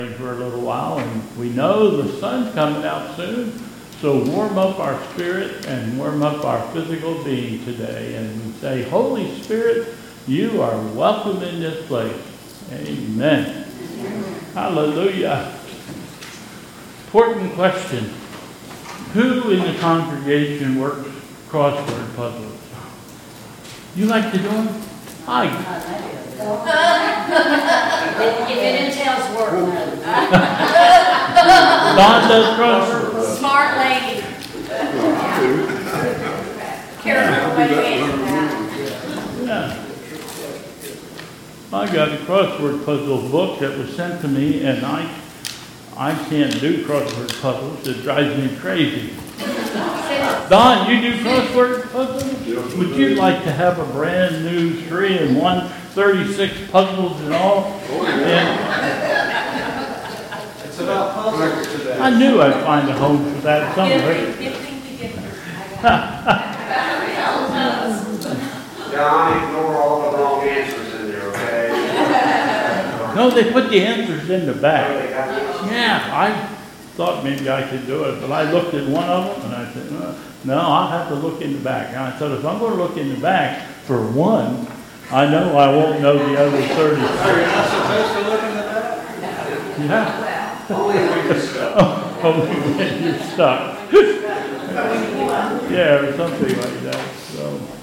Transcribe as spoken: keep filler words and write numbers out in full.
for a little while, and we know the sun's coming out soon, so warm up our spirit and warm up our physical being today, and we say, Holy Spirit, you are welcome in this place. Amen. Hallelujah. Important question. Who in the congregation works crossword puzzles? You like to do them? I It entails work. Don does crossword. Smart lady. Careful way to answer that. Yeah. I got a crossword puzzle book that was sent to me, and I I can't do crossword puzzles. It drives me crazy. Don, you do crossword puzzles? Would you like to have a brand new three and one, thirty-six puzzles and all? And It's about puzzles today. I knew I'd find a home for that somewhere. Gifting to gifters. Don, ignore all the wrong answers in there, okay? No, they put the answers in the back. Yeah, I thought maybe I could do it, but I looked at one of them and I said, no, no, I'll have to look in the back. And I thought, if I'm going to look in the back for one, I know I won't know the other thirty. So you're not supposed to look in the back? Yeah. Only when you're stuck. Only when you're stuck. Yeah, or something like that. So.